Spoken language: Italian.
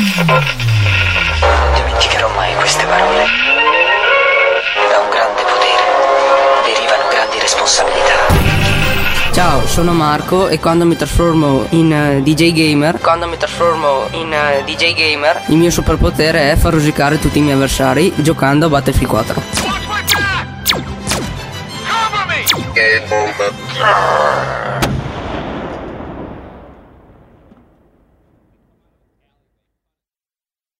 Non dimenticherò mai queste parole. Da un grande potere derivano grandi responsabilità. Ciao, sono Marco e quando mi trasformo in DJ Gamer, il mio superpotere è far rosicare tutti i miei avversari giocando a Battlefield 4. Game over.